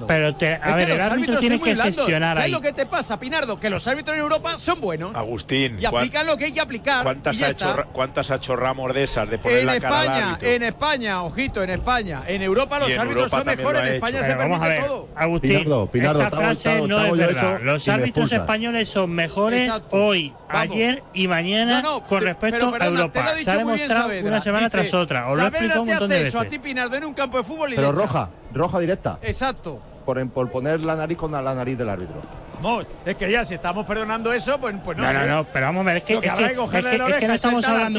Pero el árbitro tiene que gestionar ahí. ¿Sabes lo que te pasa, Pinardo? Que los árbitros en Europa son buenos. Agustín. Y aplican lo que hay que aplicar. ¿Cuántas ha hecho Ramos de esas de poner la cara al árbitro? En España, ojito, en España. En Europa los árbitros son mejores, en España se permite todo. Agustín, esta frase no es verdad. Los árbitros españoles son mejores hoy, ayer y mañana con respecto a Europa. Se ha demostrado una semana tras otra. Os lo explico un montón de veces. A ti, Pinardo, en un campo de fútbol y pero roja directa. Exacto. Por poner la nariz con la nariz del árbitro. Es que ya si estamos perdonando eso, pues no sé. No, pero vamos a ver, es que no estamos hablando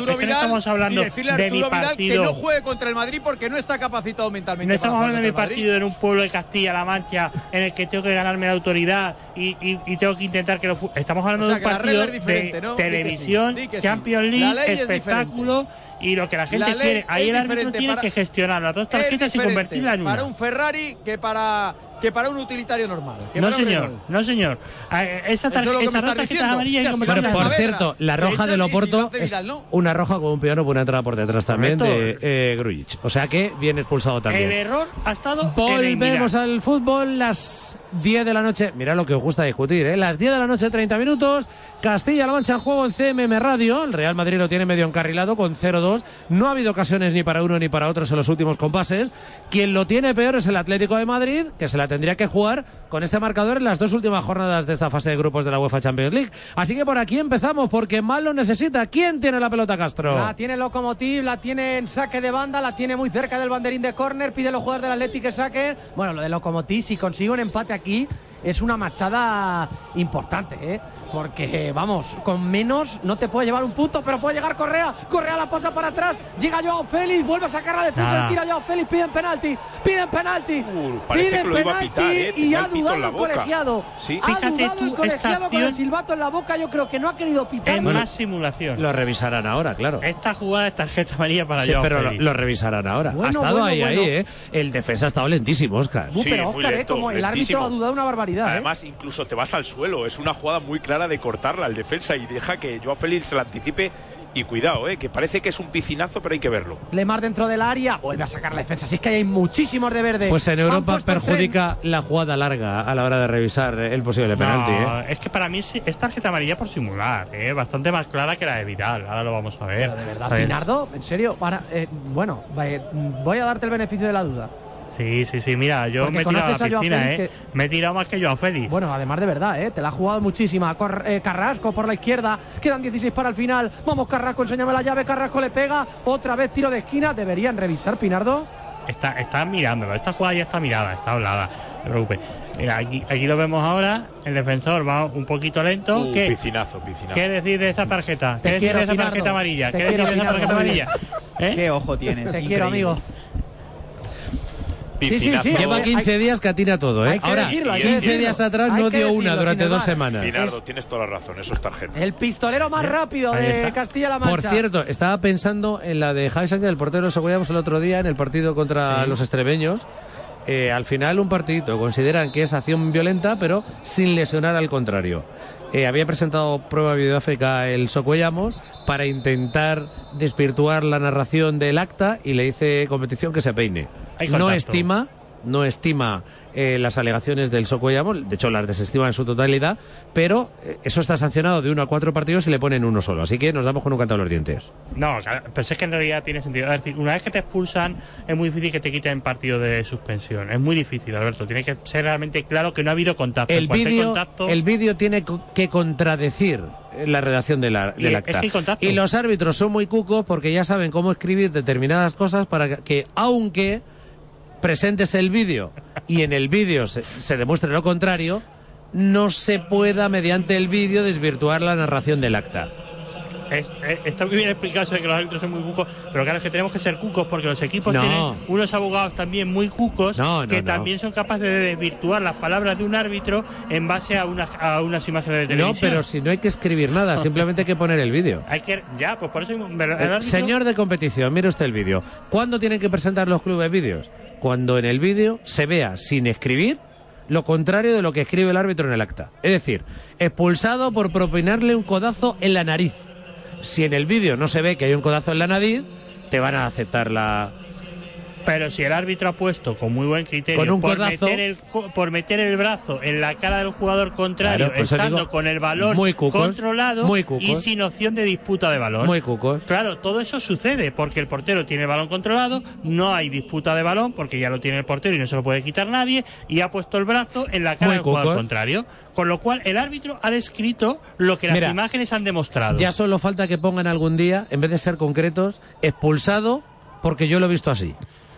de mi partido. Que no juegue contra el Madrid porque no está capacitado mentalmente. No estamos hablando de mi partido en un pueblo de Castilla-La Mancha en el que tengo que ganarme la autoridad y tengo que intentar que estamos hablando de un partido de televisión, Champions League, espectáculo y lo que la gente quiere. Ahí el árbitro tiene que gestionar las dos tarjetas y convertirla en una. Para un Ferrari que para un utilitario normal. No señor. Esas tarjetas amarillas. Bueno, por cierto, la roja del Oporto es una roja con un piano por una entrada por detrás también de Grujic. O sea que bien expulsado también. El error ha estado. Volvemos al fútbol, las 10 de la noche. Mirad lo que os gusta discutir, ¿eh? Las 10 de la noche, 30 minutos. Castilla-La Mancha en juego en CMM Radio. El Real Madrid lo tiene medio encarrilado con 0-2. No ha habido ocasiones ni para uno ni para otros en los últimos compases. Quien lo tiene peor es el Atlético de Madrid, que se la tendría que jugar con este marcador en las dos últimas jornadas de esta fase de grupos de la UEFA Champions League. Así que por aquí empezamos, porque mal lo necesita. ¿Quién tiene la pelota, Castro? La tiene el Lokomotiv, la tiene en saque de banda, la tiene muy cerca del banderín de córner, pide a los jugadores del Atlético que saquen. Bueno, lo del Lokomotiv, si consigue un empate aquí, es una machada importante, porque vamos, con menos no te puede llevar un punto, pero puede llegar Correa la pasa para atrás, llega Joao Félix, vuelve a sacar la defensa, tira Joao Félix, piden penalti, parece que lo iba a pitar, y ha dudado el colegiado, sí. Fíjate tú, el colegiado con el silbato en la boca, yo creo que no ha querido pitar. Es más simulación. Lo revisarán ahora, claro. Esta jugada es tarjeta amarilla para Joao pero Félix. Lo revisarán ahora. Ha estado ahí, El defensa ha estado lentísimo, Óscar. Pero Óscar, como el árbitro ha dudado una barbaridad. Además, incluso te vas al suelo. Es una jugada muy clara de cortarla al defensa y deja que Joao Félix se la anticipe. Y cuidado, que parece que es un piscinazo, pero hay que verlo. Lemar dentro del área, vuelve a sacar la defensa. Si es que hay muchísimos de verde. Pues en Europa perjudica la jugada larga a la hora de revisar el posible penalti. Es que para mí es tarjeta amarilla por simular, bastante más clara que la de Vidal. Ahora lo vamos a ver. Pero de verdad, Pinardo, en serio, voy a darte el beneficio de la duda. Sí, mira, yo me he tirado a la piscina, me he tirado más que Joao Félix. Bueno, además de verdad, te la ha jugado muchísima. Carrasco por la izquierda, quedan 16 para el final. Vamos, Carrasco, enséñame la llave. Carrasco le pega, otra vez tiro de esquina. Deberían revisar, Pinardo. Está mirándolo, esta jugada ya está mirada, está hablada, no te preocupes. Mira, aquí lo vemos ahora, el defensor va un poquito lento. Piscinazo. ¿Qué decir de esa tarjeta? ¿Qué decir de esa tarjeta amarilla? ¿Qué decir de esa tarjeta amarilla? ¿Qué ojo tienes? Te quiero, amigo. Sí. Lleva 15 días que atina todo, Ahora, 15 días atrás no dio una durante 2 semanas. Pinardo, tienes toda la razón, eso es tarjeta. El pistolero más rápido de Castilla-La Mancha. Por cierto, estaba pensando en la de Javi Sánchez, el portero de Sogollamos, el otro día en el partido contra los extremeños. Al final un partidito, consideran que es acción violenta, pero sin lesionar al contrario. Había presentado prueba videográfica el Socuellamos para intentar desvirtuar la narración del acta y le dice competición que se peine. No estima las alegaciones del Socuellamos, de hecho las desestima en su totalidad, pero eso está sancionado de 1 a 4 partidos y le ponen uno solo, así que nos damos con un canto a los dientes. No, pero es que en realidad tiene sentido. Es decir, una vez que te expulsan es muy difícil que te quiten partido de suspensión, es muy difícil, Alberto, tiene que ser realmente claro que no ha habido contacto. El vídeo tiene que contradecir la redacción del acta. Y los árbitros son muy cucos porque ya saben cómo escribir determinadas cosas para que aunque presentes el vídeo y en el vídeo se demuestre lo contrario, no se pueda mediante el vídeo desvirtuar la narración del acta. Está muy bien explicado eso de que los árbitros son muy cucos, pero claro, es que tenemos que ser cucos porque los equipos tienen unos abogados también muy cucos que también son capaces de desvirtuar las palabras de un árbitro en base a unas imágenes de televisión. No, pero si no hay que escribir nada, simplemente hay que poner el vídeo. Pues por eso señor de competición, mire usted el vídeo. ¿Cuándo tienen que presentar los clubes vídeos? Cuando en el vídeo se vea sin escribir lo contrario de lo que escribe el árbitro en el acta. Es decir, expulsado por propinarle un codazo en la nariz. Si en el vídeo no se ve que hay un codazo en la nariz, te van a aceptar Pero si el árbitro ha puesto con muy buen criterio con un por meter el brazo en la cara del jugador contrario, claro, estando con el balón controlado y sin opción de disputa de balón. Muy cucos. Claro, todo eso sucede porque el portero tiene el balón controlado, no hay disputa de balón porque ya lo tiene el portero y no se lo puede quitar nadie, y ha puesto el brazo en la cara del jugador contrario. Con lo cual el árbitro ha descrito lo que las imágenes han demostrado. Ya solo falta que pongan algún día, en vez de ser concretos, expulsado porque yo lo he visto así.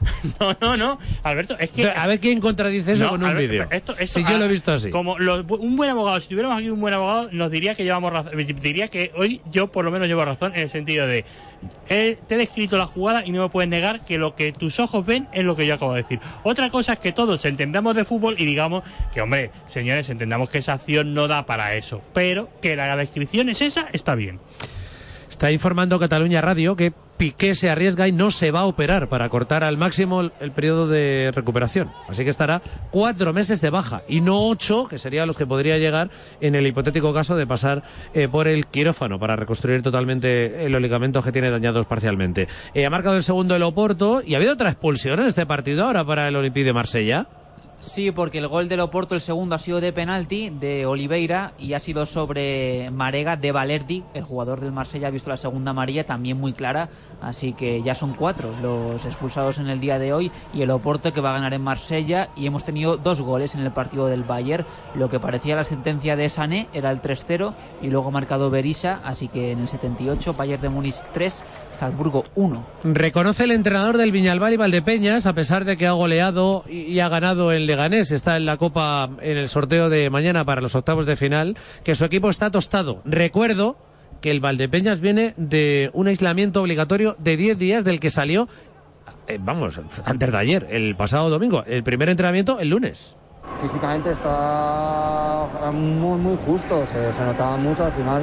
No, Alberto, es que... A ver quién contradice eso con un vídeo. Si yo lo he visto así. Como un buen abogado, si tuviéramos aquí un buen abogado, nos diría que llevamos razón. Diría que hoy yo por lo menos llevo razón en el sentido de... te he descrito la jugada y no me puedes negar que lo que tus ojos ven es lo que yo acabo de decir. Otra cosa es que todos entendamos de fútbol y digamos que, hombre, señores, entendamos que esa acción no da para eso. Pero que la descripción es esa, está bien. Está informando Cataluña Radio que Piqué se arriesga y no se va a operar para cortar al máximo el periodo de recuperación. Así que estará 4 meses de baja y no 8, que serían los que podría llegar en el hipotético caso de pasar por el quirófano para reconstruir totalmente los ligamentos que tiene dañados parcialmente. Ha marcado el segundo el Oporto y ha habido otra expulsión en este partido ahora para el Olympique de Marsella. Sí, porque el gol del Oporto, el segundo, ha sido de penalti de Oliveira y ha sido sobre Marega de Valerdi. El jugador del Marsella ha visto la segunda amarilla también muy clara, así que ya son 4 los expulsados en el día de hoy y el Oporto que va a ganar en Marsella, y hemos tenido 2 goles en el partido del Bayern. Lo que parecía la sentencia de Sané era el 3-0 y luego ha marcado Berisha, así que en el 78 Bayern de Múnich 3, Salzburgo 1. Reconoce el entrenador del Viñalbal y Valdepeñas, a pesar de que ha goleado y ha ganado el Leganés, está en la Copa en el sorteo de mañana para los octavos de final, que su equipo está tostado. Recuerdo que el Valdepeñas viene de un aislamiento obligatorio de 10 días del que salió, antes de ayer, el pasado domingo, el primer entrenamiento el lunes. Físicamente está muy justo, se notaba mucho al final.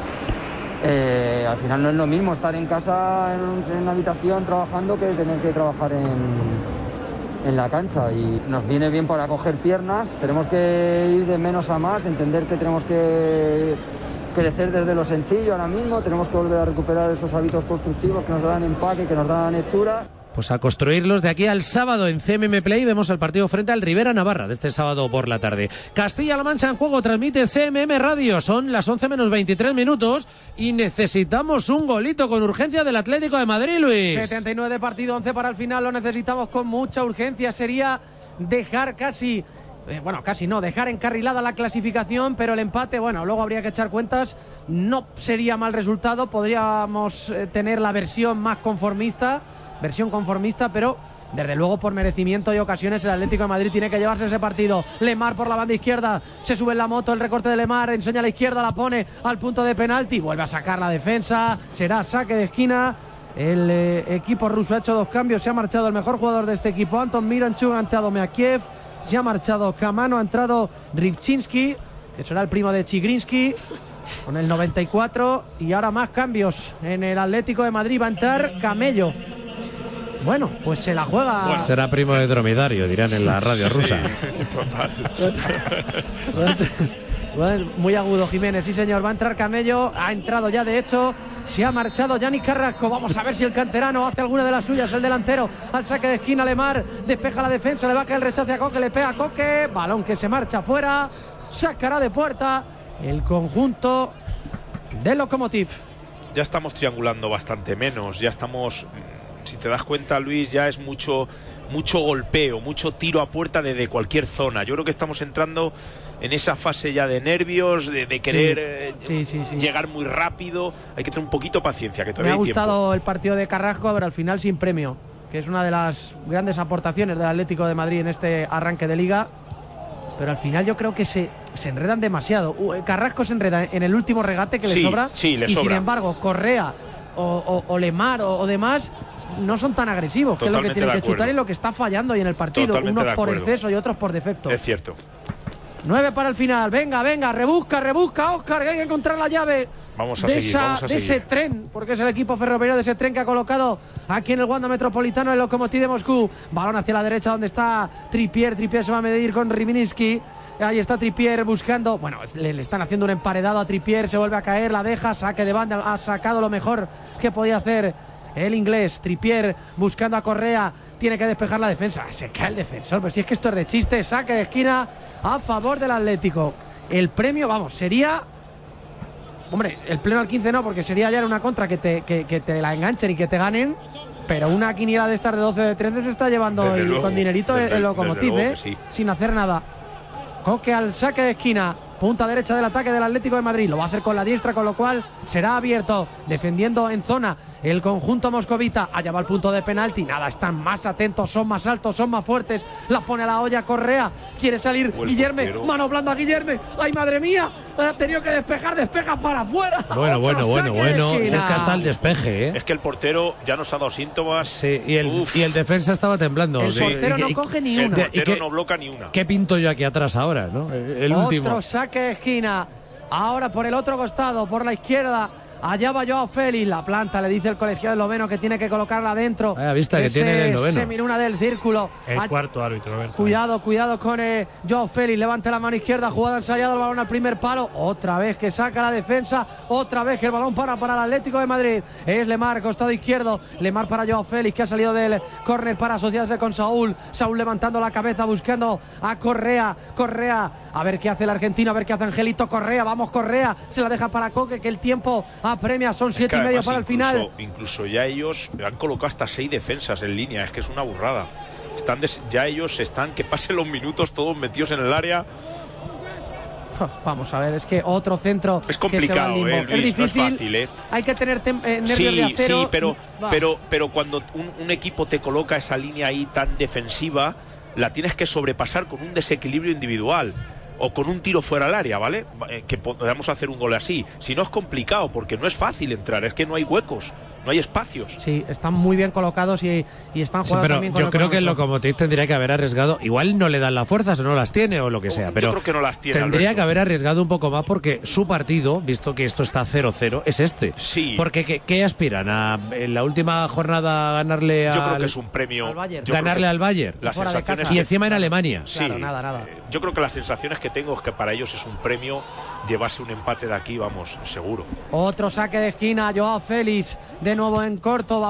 Al final no es lo mismo estar en casa, en una habitación trabajando, que tener que trabajar en la cancha, y nos viene bien para coger piernas. Tenemos que ir de menos a más, entender que tenemos que crecer desde lo sencillo ahora mismo, tenemos que volver a recuperar esos hábitos constructivos que nos dan empaque, que nos dan hechura. Pues a construirlos de aquí al sábado en CMM Play. Vemos el partido frente al Rivera Navarra de este sábado por la tarde. Castilla-La Mancha en juego, transmite CMM Radio. Son las 11 menos 23 minutos y necesitamos un golito con urgencia del Atlético de Madrid, Luis. 79 de partido, 11 para el final, lo necesitamos con mucha urgencia. Sería dejar dejar encarrilada la clasificación, pero el empate, luego habría que echar cuentas, no sería mal resultado. Podríamos tener la versión conformista, pero desde luego por merecimiento y ocasiones el Atlético de Madrid tiene que llevarse ese partido. Lemar por la banda izquierda, se sube en la moto, el recorte de Lemar, enseña a la izquierda, la pone al punto de penalti, vuelve a sacar la defensa, será saque de esquina. El equipo ruso ha hecho 2 cambios, se ha marchado el mejor jugador de este equipo, Anton Miranchuk, ha entrado Meakiev, se ha marchado Kamano, ha entrado Rybczynski, que será el primo de Chigrinsky, con el 94, y ahora más cambios en el Atlético de Madrid. Va a entrar Camello. Bueno, pues se la juega. Pues será primo de dromedario, dirán en la radio rusa. Sí, total. Muy agudo Jiménez, sí señor. Va a entrar Camello, ha entrado ya de hecho. Se ha marchado Yannick Carrasco. Vamos a ver si el canterano hace alguna de las suyas. El delantero al saque de esquina, Lemar despeja la defensa, le va a caer el rechace a Coque, le pega a Coque, balón que se marcha afuera, sacará de puerta el conjunto del Lokomotiv. Ya estamos triangulando bastante menos, ya estamos, si te das cuenta, Luis, ya es mucho golpeo, mucho tiro a puerta desde cualquier zona. Yo creo que estamos entrando en esa fase ya de nervios, de querer llegar muy rápido. Hay que tener un poquito de paciencia, que todavía hay tiempo. Me ha gustado el partido de Carrasco, pero al final sin premio, que es una de las grandes aportaciones del Atlético de Madrid en este arranque de Liga. Pero al final yo creo que se enredan demasiado. Carrasco se enreda en el último regate que le sobra. Sí, le y sobra. Sin embargo, Correa o Lemar o demás no son tan agresivos, que es lo que tienen que chutar y lo que está fallando hoy en el partido. Totalmente unos por exceso y otros por defecto. Es cierto. 9 para el final. Venga, rebusca, Óscar, que hay que encontrar la llave. Vamos a seguir. De ese tren, porque es el equipo ferroviario de ese tren que ha colocado aquí en el Wanda Metropolitano el Lokomotiv de Moscú. Balón hacia la derecha donde está Trippier se va a medir con Rybczynski. Ahí está Trippier buscando, le están haciendo un emparedado a Trippier, se vuelve a caer, la deja, saque de banda, ha sacado lo mejor que podía hacer el inglés. Trippier buscando a Correa, tiene que despejar la defensa. Se cae el defensor, pero si es que esto es de chiste. Saque de esquina a favor del Atlético. El premio, vamos, sería... Hombre, el pleno al 15 no, porque sería ya una contra que te la enganchen y que te ganen. Pero una quiniela de estas de 12 de 13 se está llevando con dinerito el Lokomotiv, sí. Sin hacer nada. Coque al saque de esquina. Punta derecha del ataque del Atlético de Madrid. Lo va a hacer con la diestra, con lo cual será abierto. Defendiendo en zona el conjunto moscovita. Allá va el punto de penalti. Nada, están más atentos, son más altos, son más fuertes. La pone a la olla Correa. Quiere salir Guillerme. Mano blanda Guillerme. ¡Ay, madre mía! Ha tenido que despejar, despeja para afuera. Bueno. Es que hasta el despeje, ¿eh? Es que el portero ya nos ha dado síntomas. Sí, y el defensa estaba temblando. El portero no coge ni una. El portero no bloca ni una. ¿Qué pinto yo aquí atrás ahora, no? El último. Otro saque de esquina. Ahora por el otro costado, por la izquierda. Allá va Joao Félix, la planta, le dice el colegiado esloveno que tiene que colocarla dentro. Vaya vista que tiene el esloveno. Seminuna del círculo. El cuarto árbitro, Roberto. Cuidado con Joao Félix, levanta la mano izquierda, jugada ensayada, el balón al primer palo. Otra vez que saca la defensa, otra vez que el balón para el Atlético de Madrid. Es Lemar, costado izquierdo. Lemar para Joao Félix, que ha salido del córner para asociarse con Saúl. Saúl levantando la cabeza, buscando a Correa. A ver qué hace el argentino, a ver qué hace Angelito Correa. Vamos, Correa, se la deja para Coque, que el tiempo apremia, son 7:30 para el final. Incluso ya ellos han colocado hasta 6 defensas en línea, es que es una burrada. Ya ellos están, que pasen los minutos todos metidos en el área. Vamos a ver, es que otro centro. Es complicado, Luis, es difícil. No es fácil, Hay que tener nervios de acero. Sí, pero cuando un equipo te coloca esa línea ahí tan defensiva, la tienes que sobrepasar con un desequilibrio individual. O con un tiro fuera del área, ¿vale? Que podamos hacer un gol así. Si no, es complicado, porque no es fácil entrar, es que no hay huecos, no hay espacios. Sí, están muy bien colocados y están jugando pero también con yo creo que el Lokomotiv tendría que haber arriesgado. Igual no le dan las fuerzas o no las tiene o lo que sea, pero yo creo que no las tiene, tendría que haber arriesgado un poco más, porque su partido, visto que esto está 0-0, es este. Sí. Porque ¿qué aspiran? ¿En la última jornada ganarle Yo creo que es un premio. Ganarle al Bayern. Las sensaciones y encima en Alemania. Sí, claro, nada. Yo creo que las sensaciones que tengo es que para ellos es un premio llevarse un empate de aquí, vamos, seguro. Otro saque de esquina, Joao Félix, de nuevo en corto,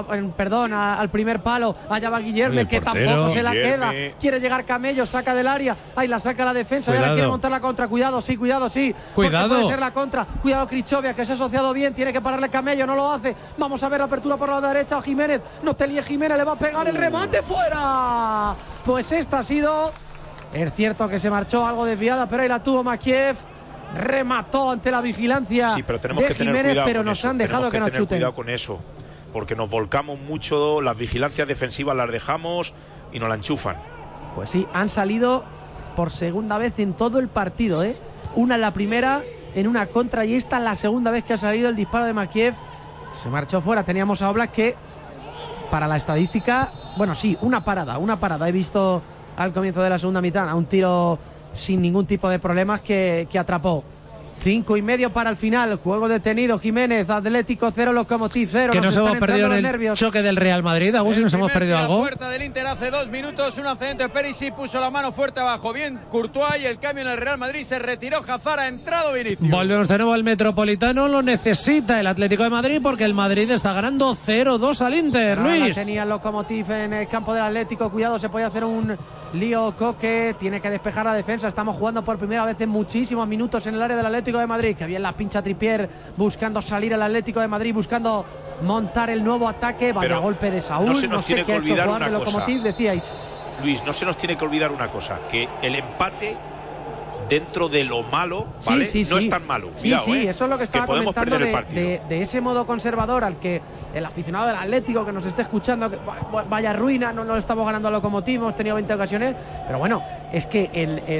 al primer palo. Allá va Guillerme, que tampoco se la queda. Quiere llegar Camello, saca del área. Ahí la saca la defensa, y ahora quiere montar la contra. Cuidado. Puede ser la contra. Cuidado Krichovia, que se ha asociado bien. Tiene que pararle Camello, no lo hace. Vamos a ver la apertura por la derecha. Jiménez, no te líes, Jiménez, le va a pegar el remate fuera. Pues esta ha sido... Es cierto que se marchó algo desviada, pero ahí la tuvo Makiev. Remató ante la vigilancia de Jiménez, pero nos han dejado que nos chuten. Cuidado con eso, porque nos volcamos mucho, las vigilancias defensivas las dejamos y nos la enchufan. Pues sí, han salido por segunda vez en todo el partido, ¿eh? Una en la primera, en una contra, y esta en la segunda vez que ha salido el disparo de Makiev. Se marchó fuera. Teníamos a Oblak, que para la estadística, bueno, sí, una parada. He visto al comienzo de la segunda mitad a un tiro sin ningún tipo de problemas que atrapó. 5:30 para el final. Juego detenido. Jiménez, Atlético 0, Lokomotiv 0. Que nos hemos perdido en el choque del Real Madrid. Agustín, nos hemos perdido algo. La puerta del Inter hace 2 minutos. Un accidente. Perisic puso la mano fuerte abajo. Bien Courtois, y el cambio en el Real Madrid. Se retiró Hazard, ha entrado Vinicius. Volvemos de nuevo al Metropolitano. Lo necesita el Atlético de Madrid, porque el Madrid está ganando 0-2 al Inter. Luis. Tenía el Lokomotiv en el campo del Atlético. Cuidado, se puede hacer un lío. Coque tiene que despejar la defensa. Estamos jugando por primera vez en muchísimos minutos en el área del Atlético de Madrid. Que bien la pincha Trippier, buscando salir el Atlético de Madrid, buscando montar el nuevo ataque. Vaya golpe de Saúl. No sé qué ha hecho jugar de Lokomotiv, decíais. Luis, no se nos tiene que olvidar una cosa, que el empate, dentro de lo malo, ¿vale? No es tan malo. Cuidado, eso es lo que estaba comentando de ese modo conservador al que el aficionado del Atlético que nos esté escuchando, que vaya ruina, no lo estamos ganando a Lokomotiv, hemos tenido 20 ocasiones, pero bueno, es que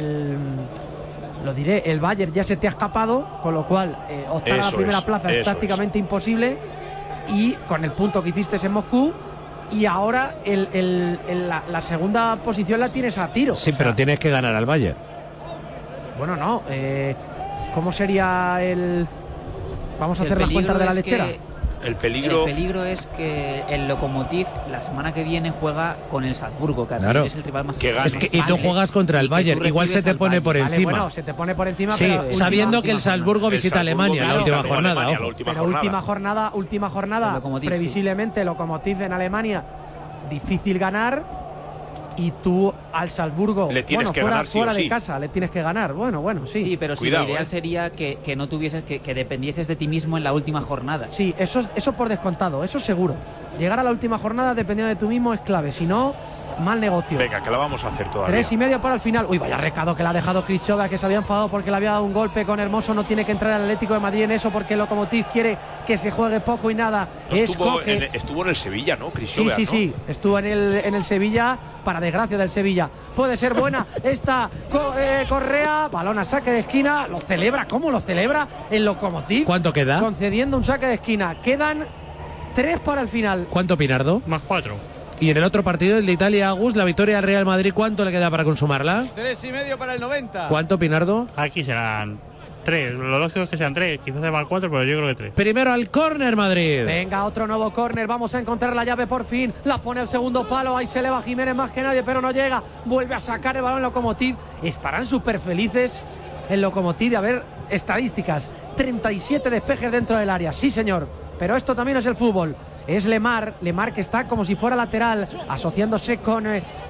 el Bayern ya se te ha escapado, con lo cual optar a la primera plaza es prácticamente imposible, y con el punto que hiciste en Moscú, y ahora la segunda posición la tienes a tiro. Sí, pero tienes que ganar al Bayern. Bueno, no. ¿Cómo sería el...? Vamos a hacer las cuentas de la lechera. El peligro es que el Lokomotiv la semana que viene juega con el Salzburgo, que es el rival más y tú juegas contra el Bayern, igual se te pone por encima. Bueno, se te pone por encima, sí, pero sabiendo que el Salzburgo visita Alemania en la última jornada. Última jornada, previsiblemente Lokomotiv en Alemania. difícil ganar y tú al Salzburgo le tienes que ganar fuera sí o de casa le tienes que ganar. Bueno, sí. Sí, pero Cuidado, lo ideal sería que no tuvieses que dependieses de ti mismo en la última jornada. Sí, eso por descontado, eso seguro. Llegar a la última jornada dependiendo de tú mismo es clave, si no, mal negocio. Venga, que la vamos a hacer todavía. 3,5 para el final. Uy, vaya recado que le ha dejado Krzyzewska, que se había enfadado porque le había dado un golpe con Hermoso. No tiene que entrar el Atlético de Madrid en eso porque el Lokomotiv quiere que se juegue poco y nada. No, estuvo en el Sevilla, ¿no? Krzyzewska, sí, estuvo en el Sevilla, para desgracia del Sevilla. Puede ser buena esta Correa, balón a saque de esquina. Lo celebra, ¿cómo lo celebra el Lokomotiv? ¿Cuánto queda? Concediendo un saque de esquina. Quedan 3 para el final. ¿Cuánto, Pinardo? Más 4. Y en el otro partido, el de Italia, Agus, la victoria al Real Madrid, ¿cuánto le queda para consumarla? 3,5 para el 90. ¿Cuánto, Pinardo? Aquí serán 3. Lo lógico es que sean 3. Quizás se van 4, pero yo creo que 3. Primero al córner, Madrid. Venga, otro nuevo córner. Vamos a encontrar la llave por fin. La pone al segundo palo. Ahí se eleva Jiménez más que nadie, pero no llega. Vuelve a sacar el balón Lokomotiv. Estarán súper felices el Lokomotiv de haber estadísticas. 37 despejes dentro del área. Sí, señor. Pero esto también es el fútbol. Es Lemar que está como si fuera lateral, asociándose con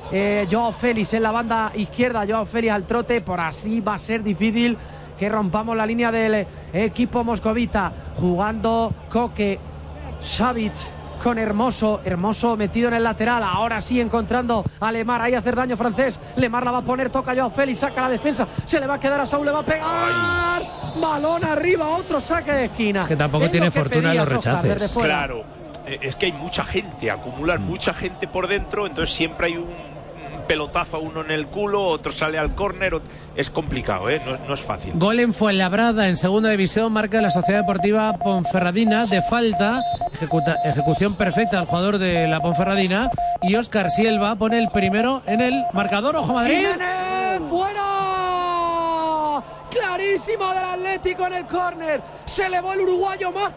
Joao Félix en la banda izquierda. Joao Félix al trote, por así va a ser difícil que rompamos la línea del equipo moscovita. Jugando Koke, Savic con Hermoso metido en el lateral. Ahora sí encontrando a Lemar, ahí hacer daño francés. Lemar la va a poner, toca Joao Félix, saca la defensa, se le va a quedar a Saúl, le va a pegar. Balón arriba, otro saque de esquina. Es que tampoco tiene fortuna en los rechaces. Claro. Es que hay mucha gente, acumulan mucha gente por dentro, entonces siempre hay un pelotazo a uno en el culo, otro sale al córner, es complicado, no es fácil. Gol en Fuenlabrada, en segunda división, marca la Sociedad Deportiva Ponferradina de falta, ejecución perfecta del jugador de la Ponferradina, y Óscar Silva pone el primero en el marcador. ¡Ojo, Madrid! ¡Fuera! Clarísima del Atlético en el córner. Se elevó el uruguayo más